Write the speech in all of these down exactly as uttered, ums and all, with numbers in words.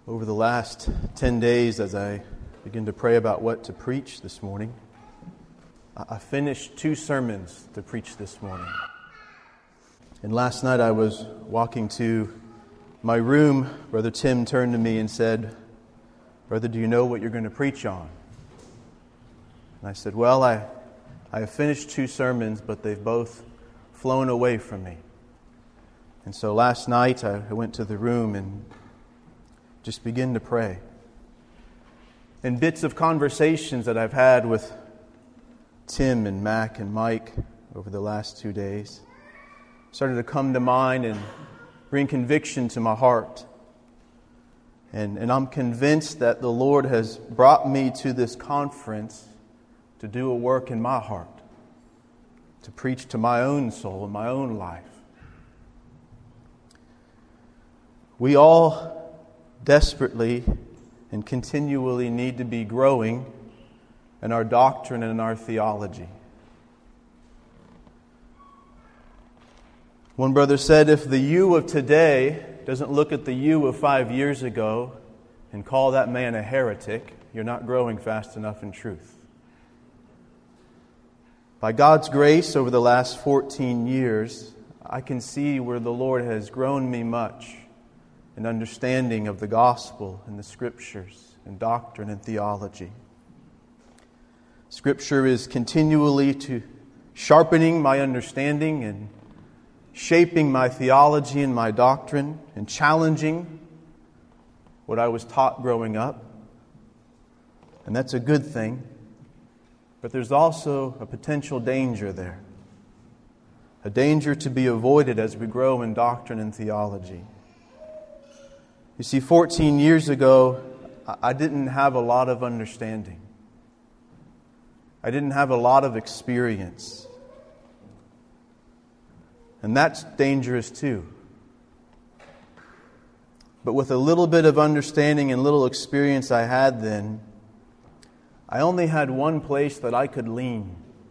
Over the last ten days, as I begin to pray about what to preach this morning, I finished two sermons to preach this morning. And last night I was walking to my room. Brother Tim turned to me and said, "Brother, do you know what you're going to preach on?" And I said, well, I, I have finished two sermons, but they've both flown away from me. And so last night I went to the room and just began to pray. And bits of conversations that I've had with Tim and Mac and Mike over the last two days started to come to mind and bring conviction to my heart. And, and I'm convinced that the Lord has brought me to this conference to do a work in my heart, to preach to my own soul and my own life. We all desperately and continually need to be growing in our doctrine and in our theology. One brother said, if the you of today doesn't look at the you of five years ago and call that man a heretic, you're not growing fast enough in truth. By God's grace, over the last fourteen years, I can see where the Lord has grown me much in understanding of the gospel and the Scriptures and doctrine and theology. Scripture is continually to sharpening my understanding and shaping my theology and my doctrine and challenging what I was taught growing up. And that's a good thing. But there's also a potential danger there. A danger to be avoided as we grow in doctrine and theology. You see, fourteen years ago, I didn't have a lot of understanding. I didn't have a lot of experience. And that's dangerous too. But with a little bit of understanding and little experience I had then, I only had one place that I could lean.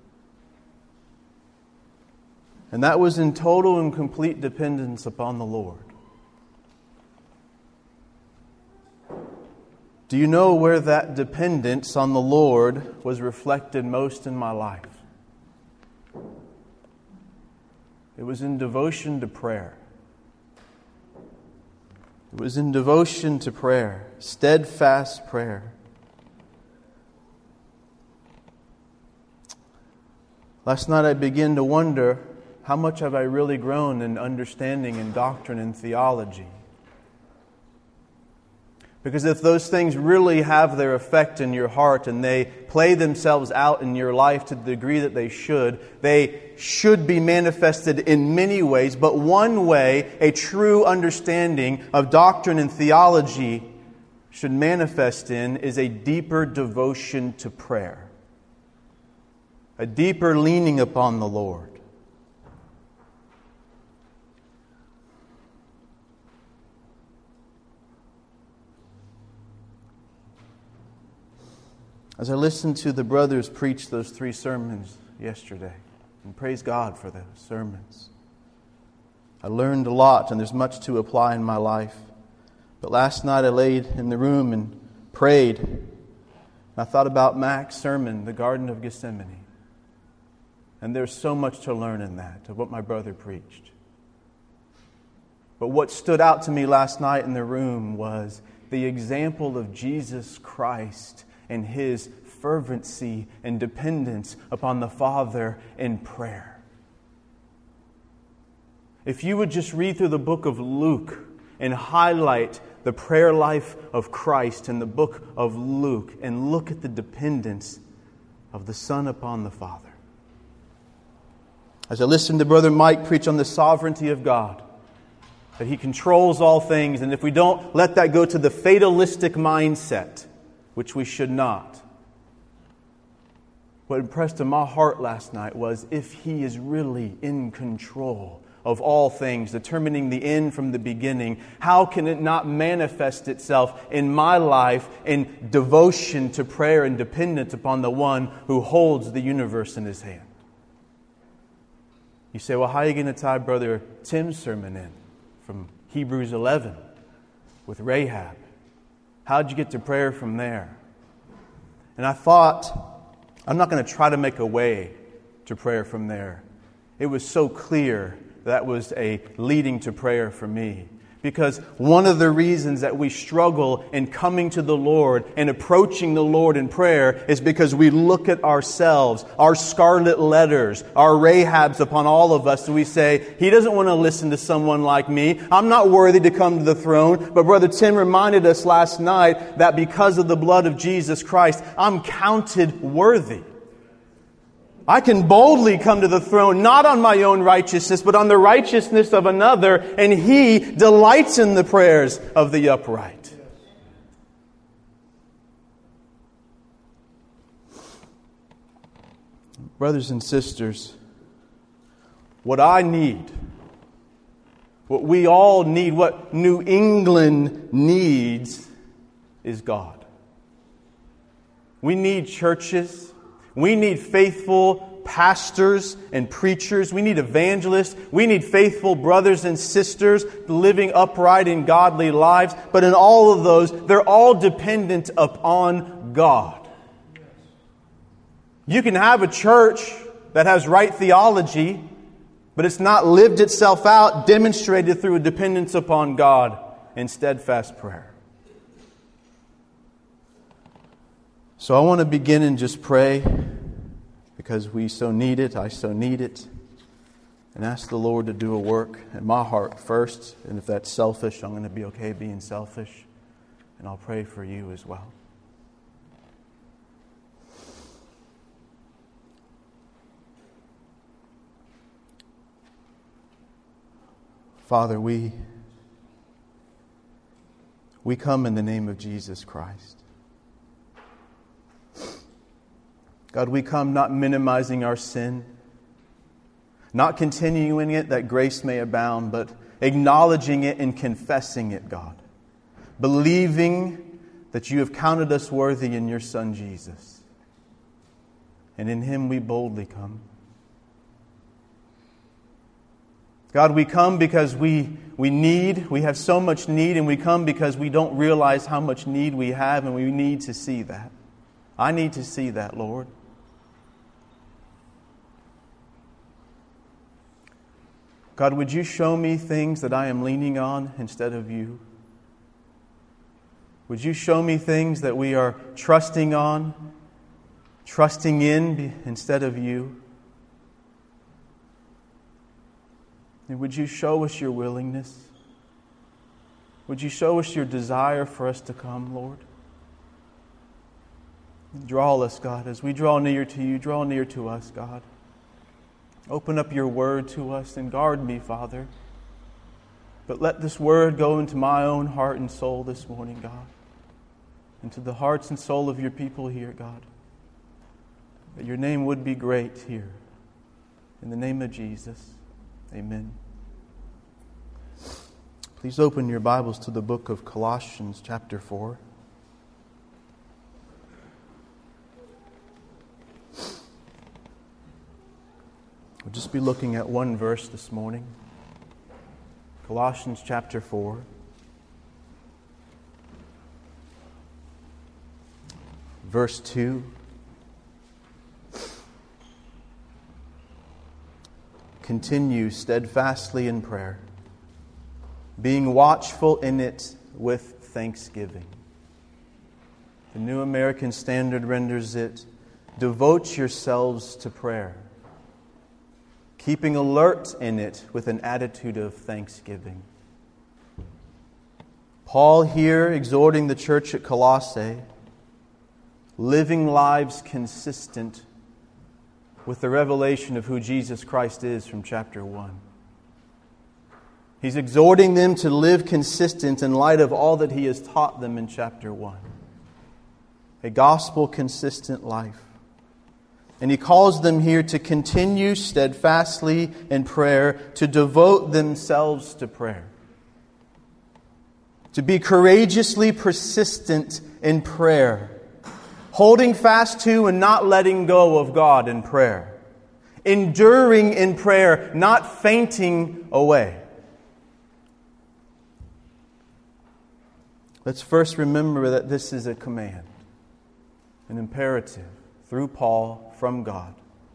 And that was in total and complete dependence upon the Lord. Do you know where that dependence on the Lord was reflected most in my life? It was in devotion to prayer. It was in devotion to prayer, steadfast prayer. Last night I began to wonder, how much have I really grown in understanding and doctrine and theology? Because if those things really have their effect in your heart and they play themselves out in your life to the degree that they should, they should be manifested in many ways. But one way a true understanding of doctrine and theology should manifest in is a deeper devotion to prayer. A deeper leaning upon the Lord. As I listened to the brothers preach those three sermons yesterday, and praise God for those sermons, I learned a lot, and there's much to apply in my life. But last night I laid in the room and prayed. And I thought about Mac's sermon, The Garden of Gethsemane. And there's so much to learn in that, of what my brother preached. But what stood out to me last night in the room was the example of Jesus Christ and His fervency and dependence upon the Father in prayer. If you would just read through the book of Luke and highlight the prayer life of Christ in the book of Luke and look at the dependence of the Son upon the Father. As I listened to Brother Mike preach on the sovereignty of God, that He controls all things, and if we don't let that go to the fatalistic mindset, which we should not. What impressed in my heart last night was if He is really in control of all things, determining the end from the beginning, how can it not manifest itself in my life in devotion to prayer and dependence upon the one who holds the universe in His hand? You say, well, how are you going to tie Brother Tim's sermon in from Hebrews eleven with Rahab How'd you get to prayer from there? And I thought, I'm not going to try to make a way to prayer from there. It was so clear that was a leading to prayer for me. Because one of the reasons that we struggle in coming to the Lord and approaching the Lord in prayer is because we look at ourselves, our scarlet letters, our Rahabs upon all of us, and we say, He doesn't want to listen to someone like me. I'm not worthy to come to the throne. But Brother Tim reminded us last night that because of the blood of Jesus Christ, I'm counted worthy. I can boldly come to the throne, not on my own righteousness, but on the righteousness of another, and He delights in the prayers of the upright. Brothers and sisters, what I need, what we all need, what New England needs is God. We need churches. We need faithful pastors and preachers. We need evangelists. We need faithful brothers and sisters living upright and godly lives. But in all of those, they're all dependent upon God. You can have a church that has right theology, but it's not lived itself out, demonstrated through a dependence upon God and steadfast prayer. So I want to begin and just pray, because we so need it, I so need it, and ask the Lord to do a work in my heart first. And if that's selfish, I'm going to be okay being selfish, and I'll pray for you as well. Father, we, we come in the name of Jesus Christ. God, we come not minimizing our sin, not continuing it that grace may abound, but acknowledging it and confessing it, God. Believing that You have counted us worthy in Your Son, Jesus. And in Him we boldly come. God, we come because we, we need, we have so much need, and we come because we don't realize how much need we have, and we need to see that. I need to see that, Lord. God, would You show me things that I am leaning on instead of You? Would You show me things that we are trusting on, trusting in instead of You? And would You show us Your willingness? Would You show us Your desire for us to come, Lord? Draw us, God, as we draw near to You, draw near to us, God. Open up Your word to us and guard me, Father. But let this word go into my own heart and soul this morning, God. Into the hearts and soul of Your people here, God. That Your name would be great here. In the name of Jesus, amen. Please open your Bibles to the book of Colossians chapter four. We'll just be looking at one verse this morning. Colossians chapter four. Verse two. Continue steadfastly in prayer, being watchful in it with thanksgiving. The New American Standard renders it, devote yourselves to prayer, keeping alert in it with an attitude of thanksgiving. Paul here exhorting the church at Colossae, living lives consistent with the revelation of who Jesus Christ is from chapter one. He's exhorting them to live consistent in light of all that he has taught them in chapter one. A gospel-consistent life. And he calls them here to continue steadfastly in prayer, to devote themselves to prayer. To be courageously persistent in prayer. Holding fast to and not letting go of God in prayer. Enduring in prayer, not fainting away. Let's first remember that this is a command, an imperative through Paul from God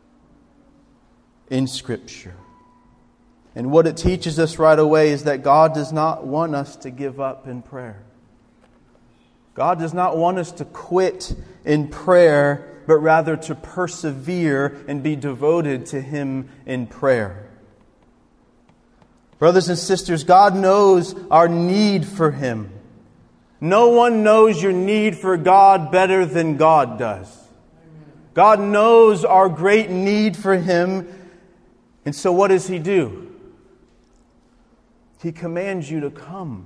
in Scripture. And what it teaches us right away is that God does not want us to give up in prayer. God does not want us to quit in prayer, but rather to persevere and be devoted to Him in prayer. Brothers and sisters, God knows our need for Him. No one knows your need for God better than God does. God knows our great need for Him. And so what does He do? He commands you to come.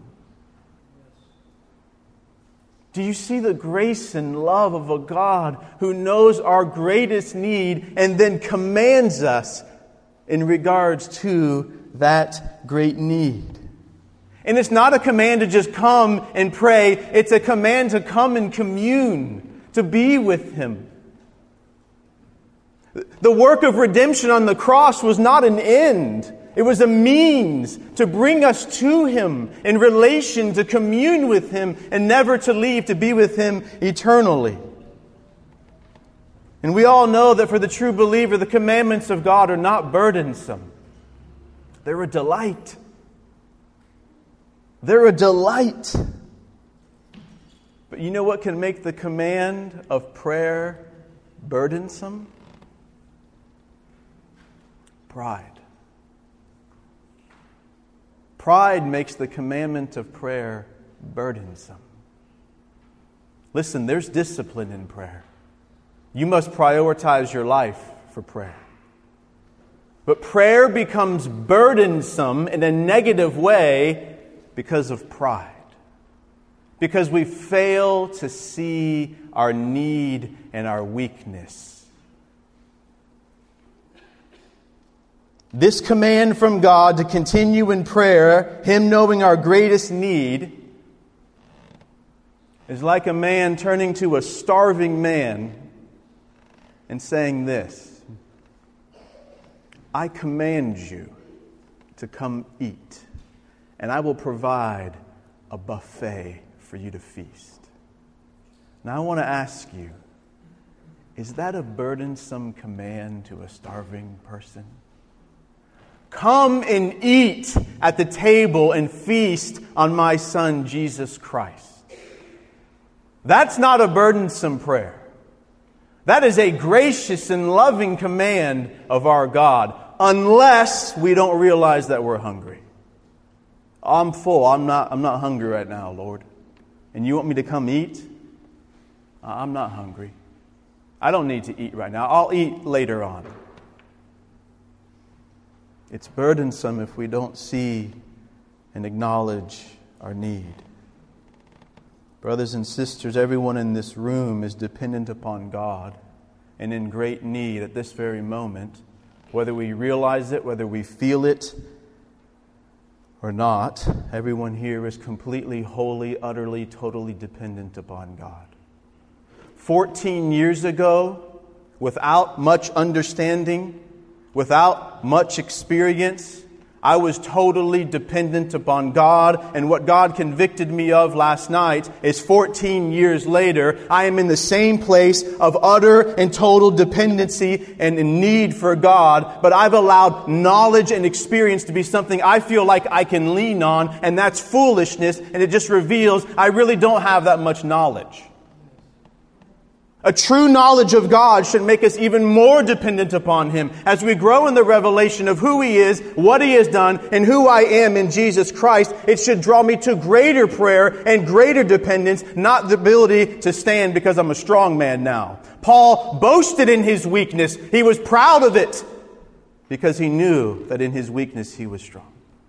Do you see the grace and love of a God who knows our greatest need and then commands us in regards to that great need? And it's not a command to just come and pray. It's a command to come and commune, to be with Him. The work of redemption on the cross was not an end. It was a means to bring us to Him in relation, to commune with Him, and never to leave, to be with Him eternally. And we all know that for the true believer, the commandments of God are not burdensome. They're a delight. They're a delight. But you know what can make the command of prayer burdensome? Pride. Pride makes the commandment of prayer burdensome. Listen, there's discipline in prayer. You must prioritize your life for prayer. But prayer becomes burdensome in a negative way because of pride. Because we fail to see our need and our weakness. This command from God to continue in prayer, Him knowing our greatest need, is like a man turning to a starving man and saying this: I command you to come eat, and I will provide a buffet for you to feast. Now I want to ask you, is that a burdensome command to a starving person? Come and eat at the table and feast on my Son, Jesus Christ. That's not a burdensome prayer. That is a gracious and loving command of our God, unless we don't realize that we're hungry. I'm full. I'm not, I'm not hungry right now, Lord. And you want me to come eat? I'm not hungry. I don't need to eat right now. I'll eat later on. It's burdensome if we don't see and acknowledge our need. Brothers and sisters, everyone in this room is dependent upon God and in great need at this very moment, whether we realize it, whether we feel it or not. Everyone here is completely, wholly, utterly, totally dependent upon God. Fourteen years ago, without much understanding, without much experience, I was totally dependent upon God, and what God convicted me of last night is fourteen years later, I am in the same place of utter and total dependency and need for God, but I've allowed knowledge and experience to be something I feel like I can lean on, and that's foolishness, and it just reveals I really don't have that much knowledge. A true knowledge of God should make us even more dependent upon Him. As we grow in the revelation of who He is, what He has done, and who I am in Jesus Christ, it should draw me to greater prayer and greater dependence, not the ability to stand because I'm a strong man now. Paul boasted in his weakness. He was proud of it because he knew that in his weakness he was strong.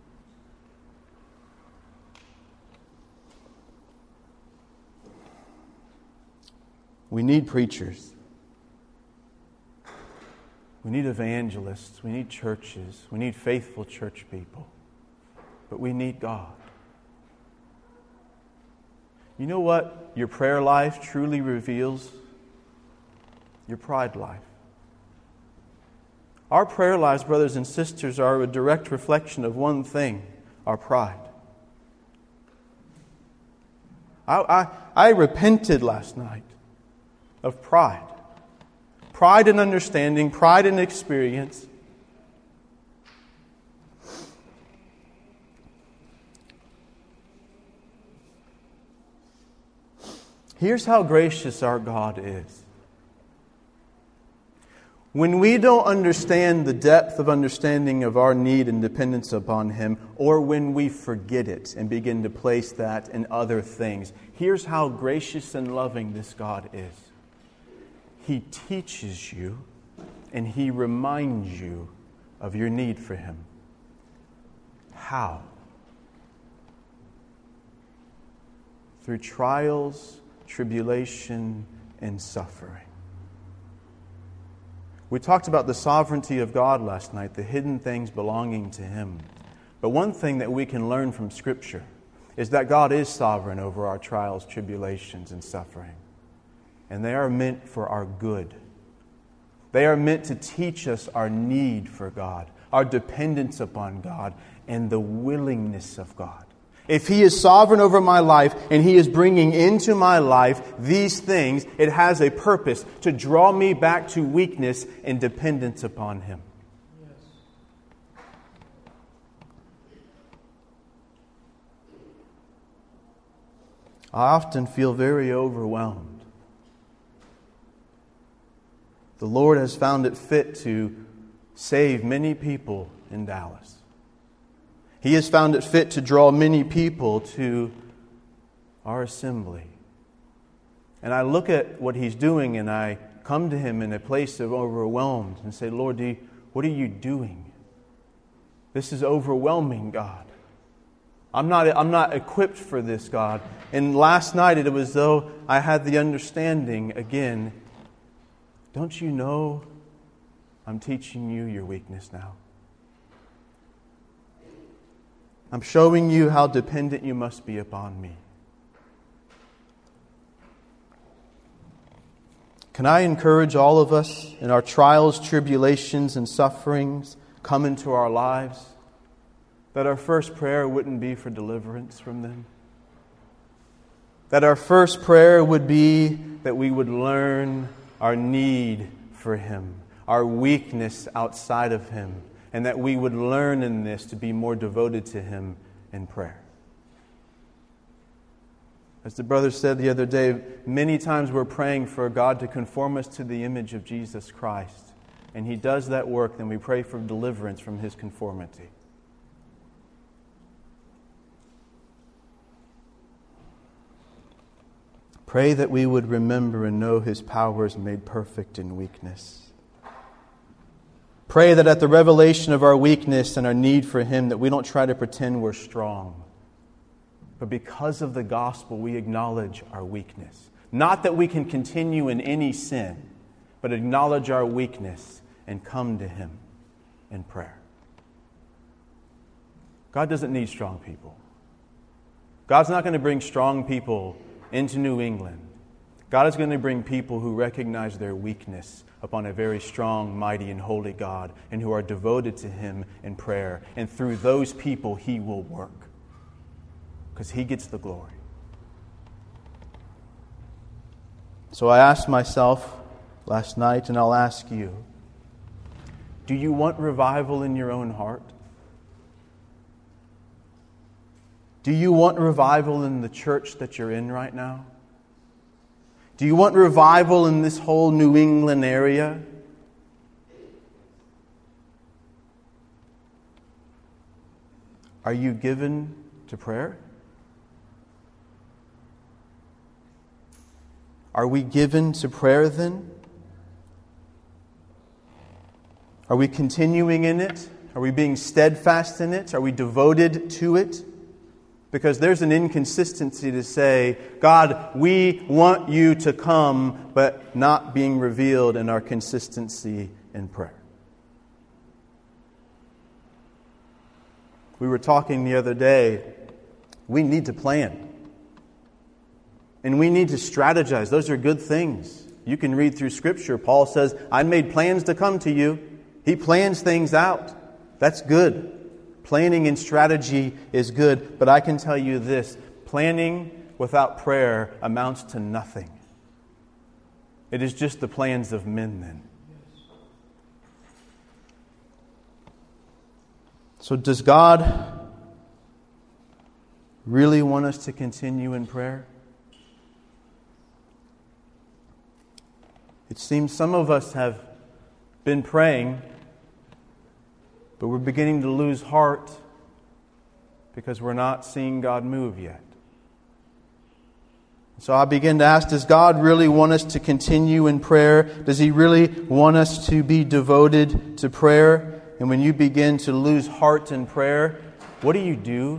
We need preachers. We need evangelists. We need churches. We need faithful church people. But we need God. You know what your prayer life truly reveals? Your pride life. Our prayer lives, brothers and sisters, are a direct reflection of one thing: our pride. I, I, I repented last night of pride. Pride in understanding, pride in experience. Here's how gracious our God is. When we don't understand the depth of understanding of our need and dependence upon Him, or when we forget it and begin to place that in other things, here's how gracious and loving this God is. He teaches you and He reminds you of your need for Him. How? Through trials, tribulation, and suffering. We talked about the sovereignty of God last night, the hidden things belonging to Him. But one thing that we can learn from Scripture is that God is sovereign over our trials, tribulations, and suffering. And they are meant for our good. They are meant to teach us our need for God, our dependence upon God, and the willingness of God. If He is sovereign over my life and He is bringing into my life these things, it has a purpose to draw me back to weakness and dependence upon Him. Yes. I often feel very overwhelmed. The Lord has found it fit to save many people in Dallas. He has found it fit to draw many people to our assembly. And I look at what He's doing and I come to Him in a place of overwhelmed and say, Lord, do you, what are you doing? This is overwhelming, God. I'm not, I'm not equipped for this, God. And last night it was as though I had the understanding again, don't you know I'm teaching you your weakness now? I'm showing you how dependent you must be upon me. Can I encourage all of us in our trials, tribulations, and sufferings come into our lives, that our first prayer wouldn't be for deliverance from them? That our first prayer would be that we would learn our need for Him, our weakness outside of Him, and that we would learn in this to be more devoted to Him in prayer. As the brother said the other day, many times we're praying for God to conform us to the image of Jesus Christ. And He does that work, then we pray for deliverance from His conformity. Pray that we would remember and know His power is made perfect in weakness. Pray that at the revelation of our weakness and our need for Him, that we don't try to pretend we're strong. But because of the gospel, we acknowledge our weakness. Not that we can continue in any sin, but acknowledge our weakness and come to Him in prayer. God doesn't need strong people. God's not going to bring strong people into New England. God is going to bring people who recognize their weakness upon a very strong, mighty, and holy God, and who are devoted to Him in prayer. And through those people, He will work, because He gets the glory. So I asked myself last night, and I'll ask you, do you want revival in your own heart? Do you want revival in the church that you're in right now? Do you want revival in this whole New England area? Are you given to prayer? Are we given to prayer then? Are we continuing in it? Are we being steadfast in it? Are we devoted to it? Because there's an inconsistency to say, God, we want you to come, but not being revealed in our consistency in prayer. We were talking the other day, we need to plan. And we need to strategize. Those are good things. You can read through Scripture. Paul says, I made plans to come to you. He plans things out. That's good. Planning and strategy is good, but I can tell you this, planning without prayer amounts to nothing. It is just the plans of men then. So does God really want us to continue in prayer? It seems some of us have been praying, but we're beginning to lose heart because we're not seeing God move yet. So I begin to ask, does God really want us to continue in prayer? Does He really want us to be devoted to prayer? And when you begin to lose heart in prayer, what do you do?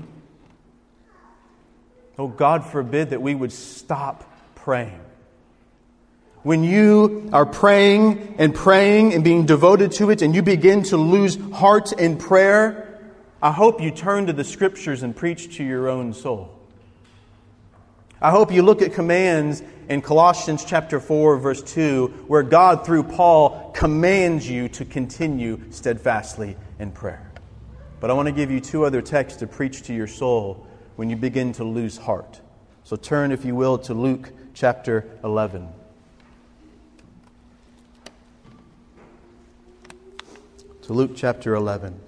Oh, God forbid that we would stop praying. When you are praying and praying and being devoted to it and you begin to lose heart in prayer, I hope you turn to the Scriptures and preach to your own soul. I hope you look at commands in Colossians chapter four, verse two, where God, through Paul, commands you to continue steadfastly in prayer. But I want to give you two other texts to preach to your soul when you begin to lose heart. So turn, if you will, to Luke chapter eleven. To Luke chapter eleven.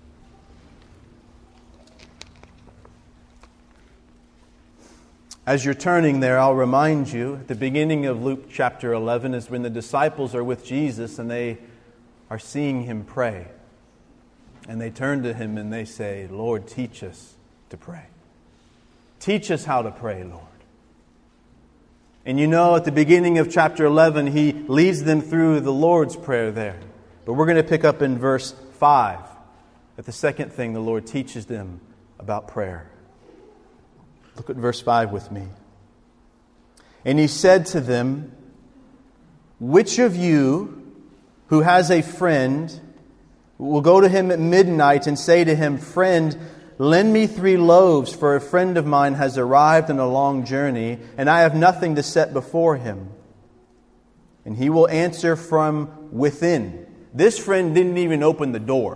As you're turning there, I'll remind you, at the beginning of Luke chapter eleven is when the disciples are with Jesus and they are seeing Him pray. And they turn to Him and they say, Lord, teach us to pray. Teach us how to pray, Lord. And you know, at the beginning of chapter eleven, He leads them through the Lord's Prayer there. But we're going to pick up in verse five, at the second thing the Lord teaches them about prayer. Look at verse five with me. And He said to them, which of you who has a friend will go to him at midnight and say to him, friend, lend me three loaves, for a friend of mine has arrived on a long journey, and I have nothing to set before him. And he will answer from within. This friend didn't even open the door.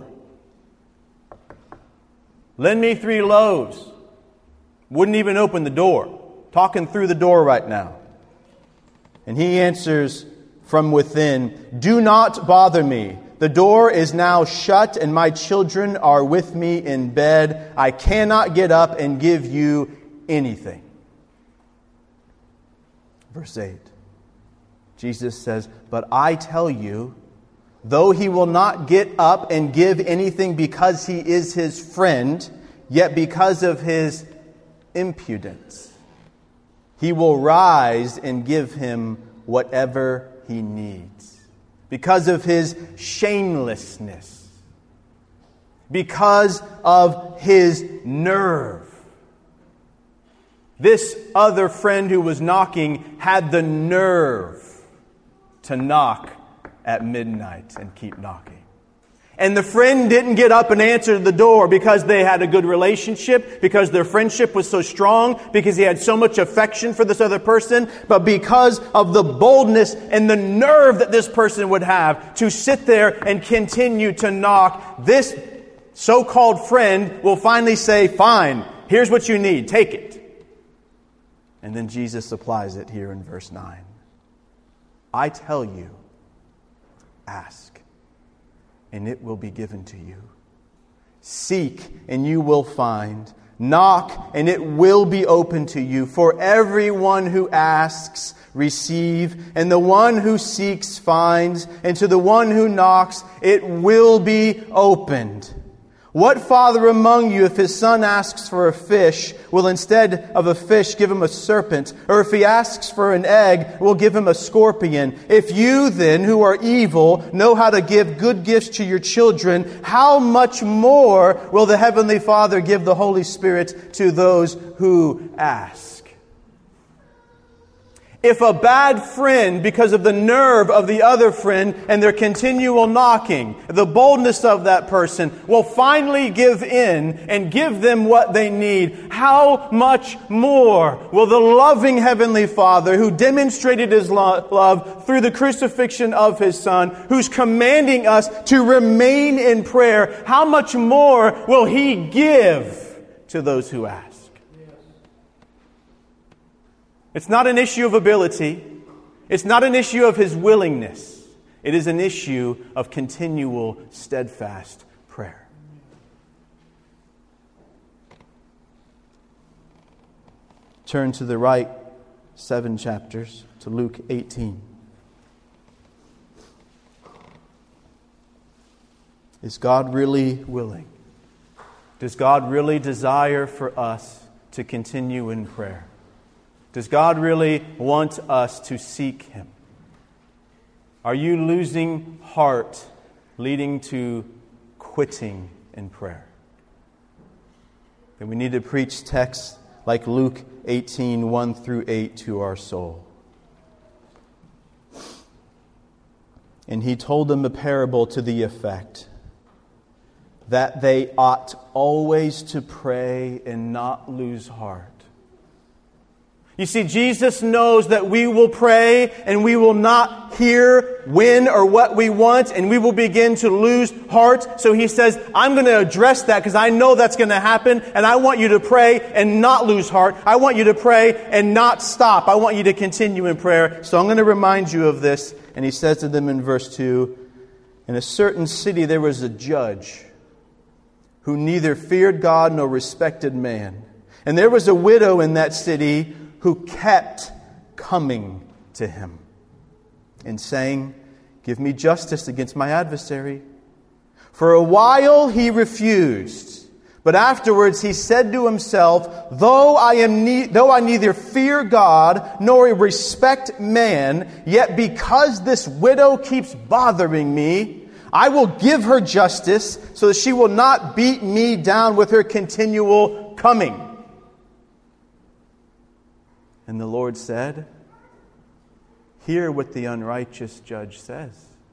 Lend me three loaves. Wouldn't even open the door. Talking through the door right now. And he answers from within, do not bother me. The door is now shut and my children are with me in bed. I cannot get up and give you anything. Verse eight. Jesus says, but I tell you, though he will not get up and give anything because he is his friend, yet because of his impudence, he will rise and give him whatever he needs. Because of his shamelessness. Because of his nerve. This other friend who was knocking had the nerve to knock at midnight and keep knocking. And the friend didn't get up and answer the door because they had a good relationship, because their friendship was so strong, because he had so much affection for this other person, but because of the boldness and the nerve that this person would have to sit there and continue to knock. This so-called friend will finally say, fine, here's what you need, take it. And then Jesus applies it here in verse nine. I tell you, ask, and it will be given to you. Seek, and you will find. Knock, and it will be open to you. For everyone who asks, receive, and the one who seeks, finds, and to the one who knocks, it will be opened. What father among you, if his son asks for a fish, will instead of a fish give him a serpent? Or if he asks for an egg, will give him a scorpion? If you then, who are evil, know how to give good gifts to your children, how much more will the Heavenly Father give the Holy Spirit to those who ask? If a bad friend, because of the nerve of the other friend and their continual knocking, the boldness of that person, will finally give in and give them what they need, how much more will the loving Heavenly Father, who demonstrated His lo- love through the crucifixion of His Son, who's commanding us to remain in prayer, how much more will He give to those who ask? It's not an issue of ability. It's not an issue of his willingness. It is an issue of continual, steadfast prayer. Turn to the right seven chapters to Luke eighteen. Is God really willing? Does God really desire for us to continue in prayer? Does God really want us to seek Him? Are you losing heart, leading to quitting in prayer? Then we need to preach texts like Luke eighteen, one through eight to our soul. And he told them a parable to the effect that they ought always to pray and not lose heart. You see, Jesus knows that we will pray and we will not hear when or what we want, and we will begin to lose heart. So he says, I'm going to address that because I know that's going to happen, and I want you to pray and not lose heart. I want you to pray and not stop. I want you to continue in prayer. So I'm going to remind you of this. And he says to them in verse two, in a certain city there was a judge who neither feared God nor respected man. And there was a widow in that city who kept coming to him and saying, give me justice against my adversary. For a while he refused, but afterwards he said to himself, though I am ne- though I neither fear God nor respect man, yet because this widow keeps bothering me, I will give her justice so that she will not beat me down with her continual coming. And the Lord said, hear what the unrighteous judge says.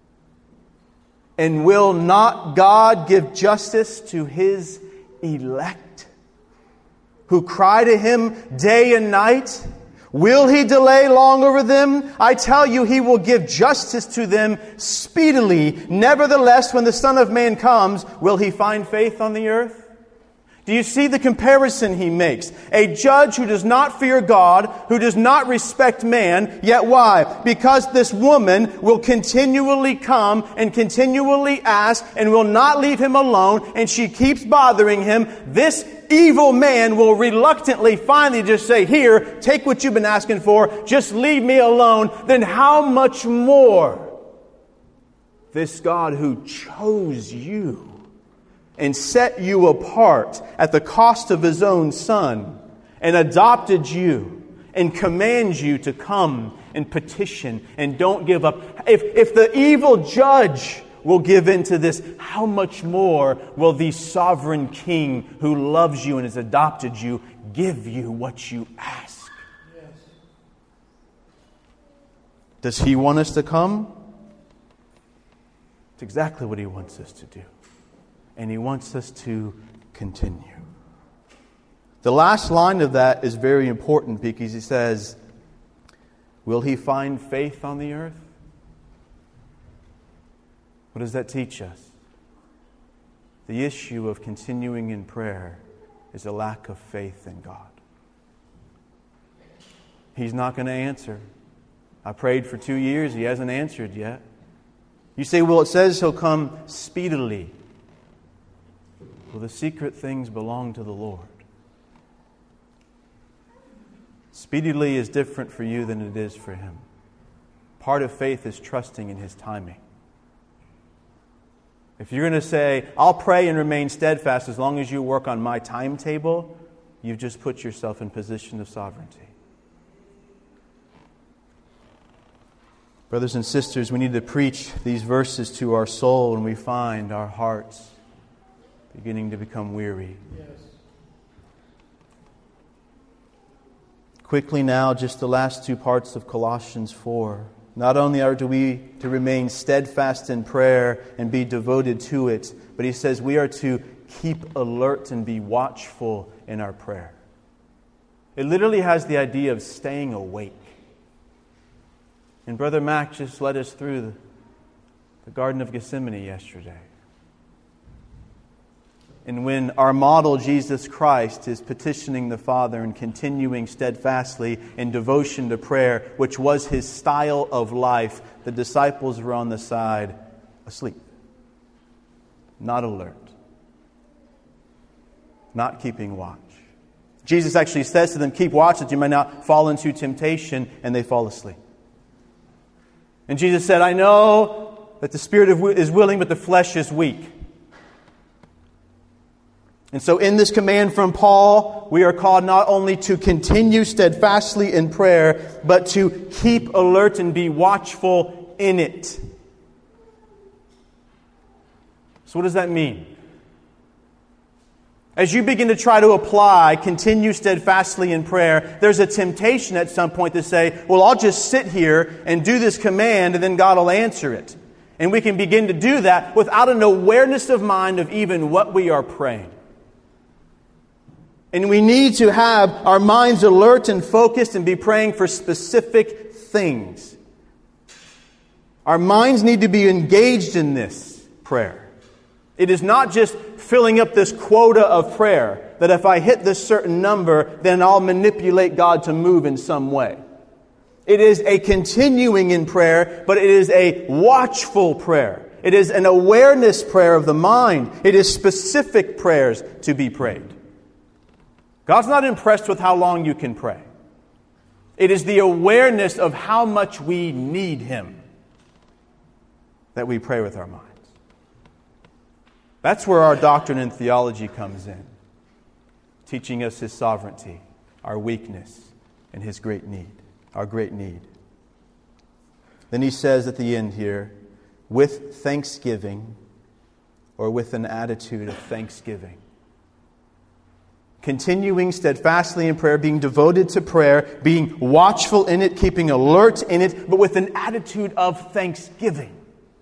And will not God give justice to His elect, who cry to Him day and night? Will He delay long over them? I tell you, He will give justice to them speedily. Nevertheless, when the Son of Man comes, will He find faith on the earth? Do you see the comparison he makes? A judge who does not fear God, who does not respect man, yet why? Because this woman will continually come and continually ask and will not leave him alone, and she keeps bothering him. This evil man will reluctantly finally just say, here, take what you've been asking for, just leave me alone. Then how much more this God who chose you and set you apart at the cost of His own Son, and adopted you, and commands you to come and petition and don't give up. If, if the evil judge will give in to this, how much more will the sovereign King who loves you and has adopted you give you what you ask? Yes. Does He want us to come? It's exactly what He wants us to do. And He wants us to continue. The last line of that is very important because he says, will He find faith on the earth? What does that teach us? The issue of continuing in prayer is a lack of faith in God. He's not going to answer. I prayed for two years. He hasn't answered yet. You say, well, it says He'll come speedily. Well, the secret things belong to the Lord. Speedily is different for you than it is for Him. Part of faith is trusting in His timing. If you're going to say, I'll pray and remain steadfast as long as you work on my timetable, you've just put yourself in position of sovereignty. Brothers and sisters, we need to preach these verses to our soul when we find our hearts beginning to become weary. Yes. Quickly now, just the last two parts of Colossians four. Not only are we to remain steadfast in prayer and be devoted to it, but he says we are to keep alert and be watchful in our prayer. It literally has the idea of staying awake. And Brother Mac just led us through the, the Garden of Gethsemane yesterday. And when our model, Jesus Christ, is petitioning the Father and continuing steadfastly in devotion to prayer, which was his style of life, the disciples were on the side asleep, not alert, not keeping watch. Jesus actually says to them, keep watch that you may not fall into temptation, and they fall asleep. And Jesus said, I know that the spirit is willing, but the flesh is weak. And so in this command from Paul, we are called not only to continue steadfastly in prayer, but to keep alert and be watchful in it. So what does that mean? As you begin to try to apply, continue steadfastly in prayer, there's a temptation at some point to say, well, I'll just sit here and do this command and then God will answer it. And we can begin to do that without an awareness of mind of even what we are praying. And we need to have our minds alert and focused and be praying for specific things. Our minds need to be engaged in this prayer. It is not just filling up this quota of prayer that if I hit this certain number, then I'll manipulate God to move in some way. It is a continuing in prayer, but it is a watchful prayer. It is an awareness prayer of the mind. It is specific prayers to be prayed. God's not impressed with how long you can pray. It is the awareness of how much we need Him that we pray with our minds. That's where our doctrine and theology comes in, teaching us His sovereignty, our weakness, and His great need, our great need. Then he says at the end here, with thanksgiving, or with an attitude of thanksgiving. Continuing steadfastly in prayer, being devoted to prayer, being watchful in it, keeping alert in it, but with an attitude of thanksgiving.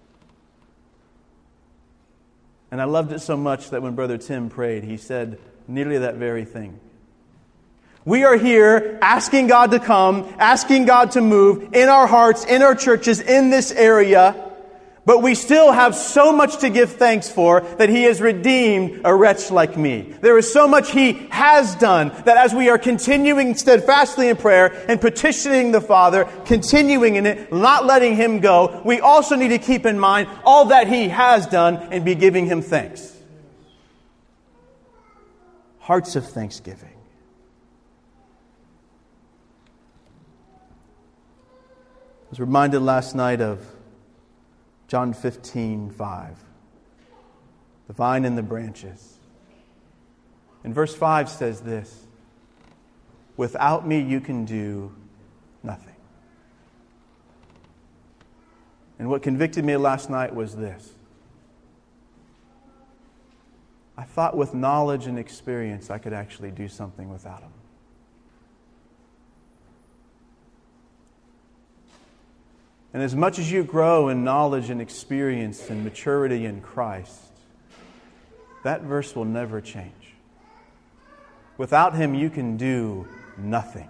And I loved it so much that when Brother Tim prayed, he said nearly that very thing. We are here asking God to come, asking God to move in our hearts, in our churches, in this area, but we still have so much to give thanks for that He has redeemed a wretch like me. There is so much He has done that as we are continuing steadfastly in prayer and petitioning the Father, continuing in it, not letting Him go, we also need to keep in mind all that He has done and be giving Him thanks. Hearts of thanksgiving. I was reminded last night of John fifteen five, the vine and the branches. And verse five says this, without me you can do nothing. And what convicted me last night was this. I thought with knowledge and experience I could actually do something without Him. And as much as you grow in knowledge and experience and maturity in Christ, that verse will never change. Without Him, you can do nothing.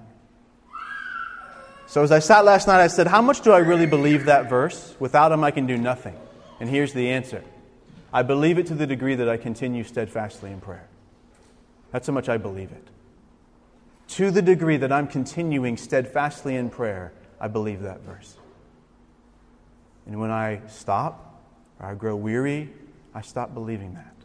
So as I sat last night, I said, how much do I really believe that verse? Without Him, I can do nothing. And here's the answer. I believe it to the degree that I continue steadfastly in prayer. That's how much I believe it. To the degree that I'm continuing steadfastly in prayer, I believe that verse. And when I stop, or I grow weary, I stop believing that.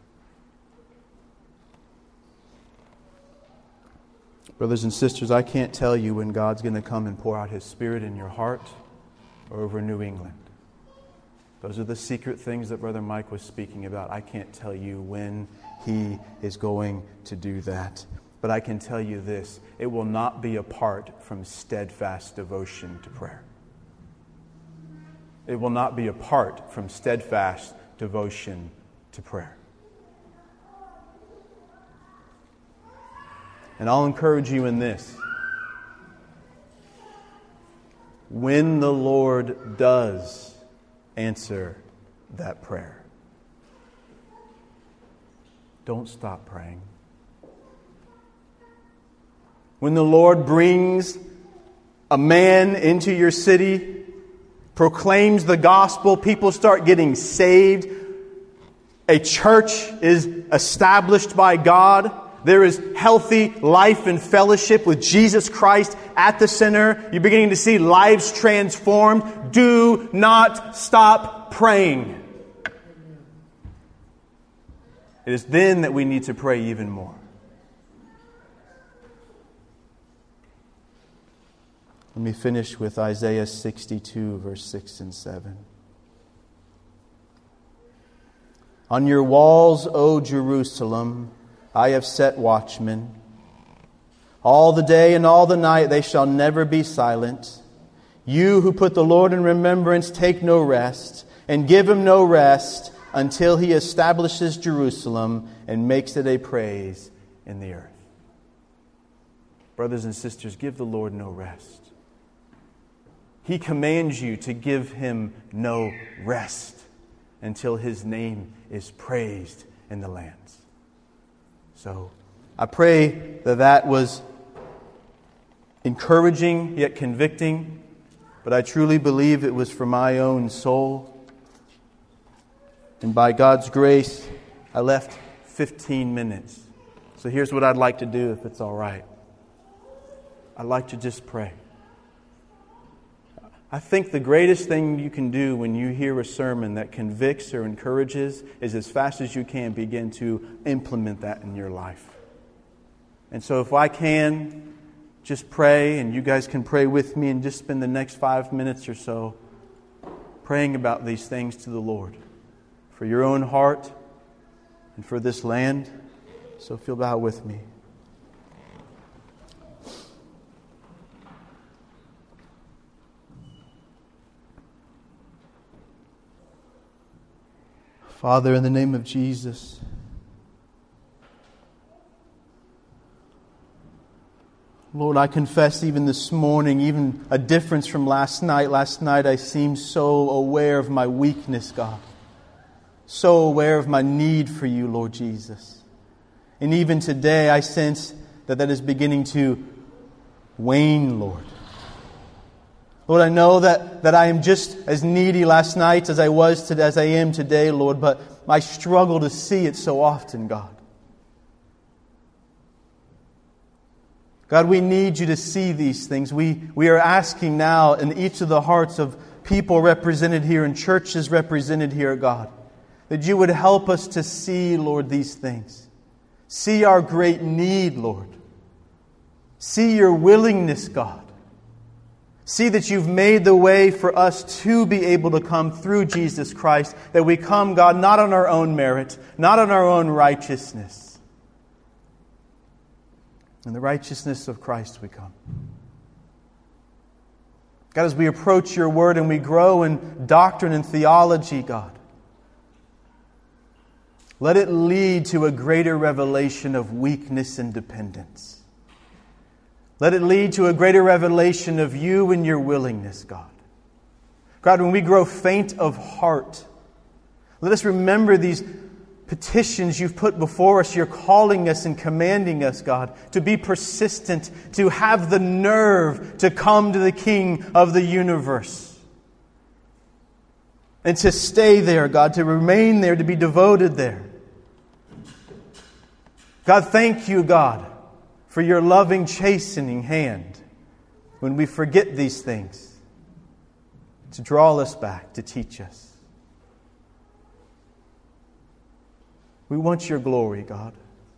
Brothers and sisters, I can't tell you when God's going to come and pour out His Spirit in your heart or over New England. Those are the secret things that Brother Mike was speaking about. I can't tell you when He is going to do that. But I can tell you this, it will not be apart from steadfast devotion to prayer. It will not be apart from steadfast devotion to prayer. And I'll encourage you in this. When the Lord does answer that prayer, don't stop praying. When the Lord brings a man into your city, proclaims the gospel, people start getting saved, a church is established by God. There is healthy life and fellowship with Jesus Christ at the center. You're beginning to see lives transformed. Do not stop praying. It is then that we need to pray even more. Let me finish with Isaiah sixty-two, verse six and seven. On your walls, O Jerusalem, I have set watchmen. All the day and all the night they shall never be silent. You who put the Lord in remembrance, take no rest, and give Him no rest until He establishes Jerusalem and makes it a praise in the earth. Brothers and sisters, give the Lord no rest. He commands you to give Him no rest until His name is praised in the lands. So, I pray that that was encouraging yet convicting, but I truly believe it was for my own soul. And by God's grace, I left fifteen minutes. So here's what I'd like to do, if it's all right. I'd like to just pray. I think the greatest thing you can do when you hear a sermon that convicts or encourages is, as fast as you can, begin to implement that in your life. And so if I can, just pray, and you guys can pray with me, and just spend the next five minutes or so praying about these things to the Lord for your own heart and for this land. So if you'll bow with me. Father, in the name of Jesus, Lord, I confess even this morning, even a difference from last night. Last night I seemed so aware of my weakness, God. So aware of my need for You, Lord Jesus. And even today I sense that that is beginning to wane, Lord. Lord, I know that, that I am just as needy last night as I was today, as I am today, Lord, but I struggle to see it so often, God. God, we need You to see these things. We, we are asking now in each of the hearts of people represented here and churches represented here, God, that You would help us to see, Lord, these things. See our great need, Lord. See Your willingness, God. See that You've made the way for us to be able to come through Jesus Christ. That we come, God, not on our own merit, not on our own righteousness. In the righteousness of Christ we come. God, as we approach Your Word and we grow in doctrine and theology, God, let it lead to a greater revelation of weakness and dependence. Let it lead to a greater revelation of You and Your willingness, God. God, when we grow faint of heart, let us remember these petitions You've put before us. You're calling us and commanding us, God, to be persistent, to have the nerve to come to the King of the universe. And to stay there, God, to remain there, to be devoted there. God, thank You, God, for Your loving, chastening hand when we forget these things, to draw us back, to teach us. We want Your glory, God.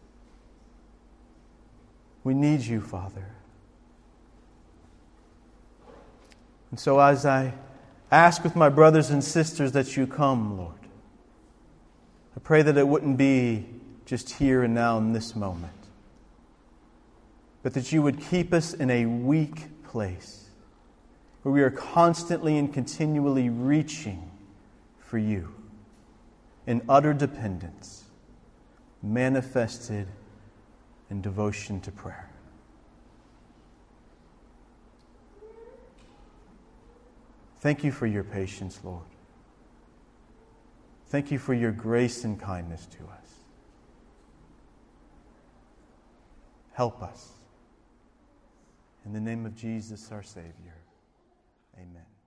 We need You, Father. And so as I ask with my brothers and sisters that You come, Lord, I pray that it wouldn't be just here and now in this moment, but that You would keep us in a weak place where we are constantly and continually reaching for You in utter dependence, manifested in devotion to prayer. Thank You for Your patience, Lord. Thank You for Your grace and kindness to us. Help us. In the name of Jesus, our Savior. Amen.